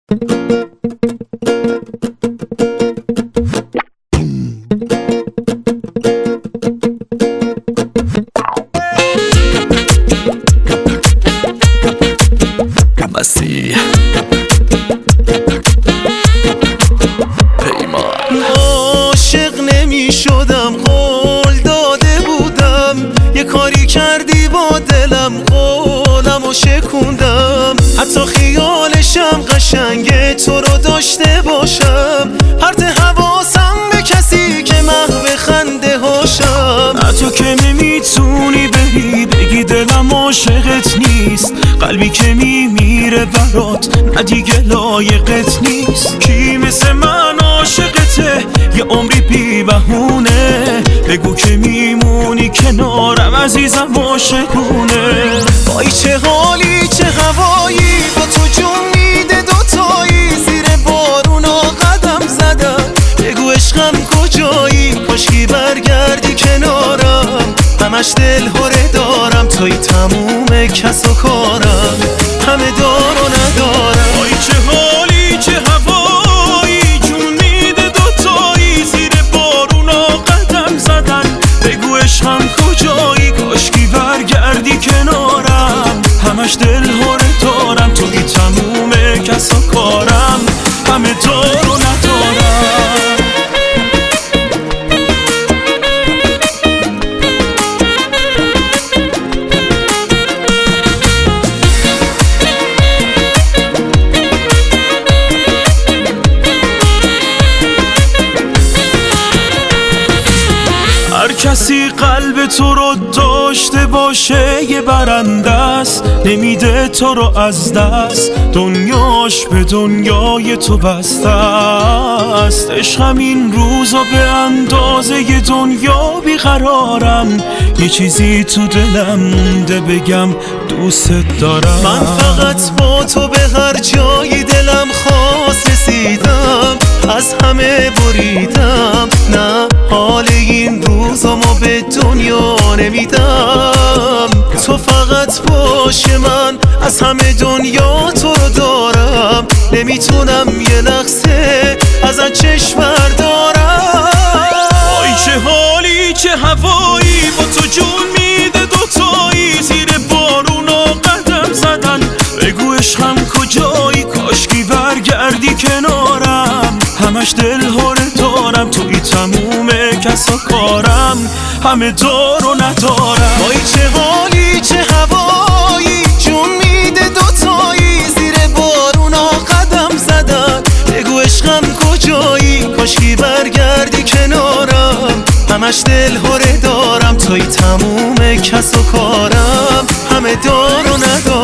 مسیح پیمان عاشق نمی شدم، قول داده بودم، یه کاری کردی با دلم، قولم و شکوندم. حتی خیالشم قشنگه تو رو داشته باشم، پرت حواسم به کسی که محو خنده هاشم. تو که نمیتونی بری بگی دلم عاشقت نیست، قلبی که میمیره برات نه دیگه لایقت نیست. کی مثل من عاشقته یه عمری بی بهونه، بگو که میمونی کنارم عزیزم عاشقونه. وای چه حالی چه هوایی با تو جون میده دوتایی، زیر بارونا قدم زدم، بگو عشقم کجایی، کاشکی برگردی کنارم، همش دل هره دارم، توی تموم کس و کارم، همه دار و ندارم. وای چه حالی چه هوایی جون میده دوتایی، زیر بارونا قدم زدن، بگو عشقم کجایی، کاشکی برگردی کنارم، همش دل هره دارم، توی تموم کس و کارم، همه دار و ندارم. هر کسی قلب تو رو داشته باشه یه برنده است، نمیده تو رو از دست، دنیاش به دنیای تو بسته است. عشقم این روزا به اندازه ی دنیا بیقرارم، یه چیزی تو دلم مونده بگم دوست دارم. من فقط با تو به هر جایی دلم خواست رسیدم، از همه بریدم، نه حال این روزامو به دنیا نمیدم. تو فقط باشه من از همه دنیا تو رو دارم، نمیتونم یه لحظه ازت چشم بردارم. وای چه حالی چه هوایی با تو جون میده دوتایی، زیر بارونا قدم زدن، بگو عشقم کجایی، کاشکی برگردی کنارم، همش دل هره دارم، توی تموم کس و کارم، همه دار و ندارم. وای چه حالی چه هوایی جون میده دوتایی، زیر بارونا قدم زدن، بگو عشقم کجایی، کاشکی برگردی کنارم، همش دل هره دارم، توی تموم کس و کارم، همه دار و ندارم.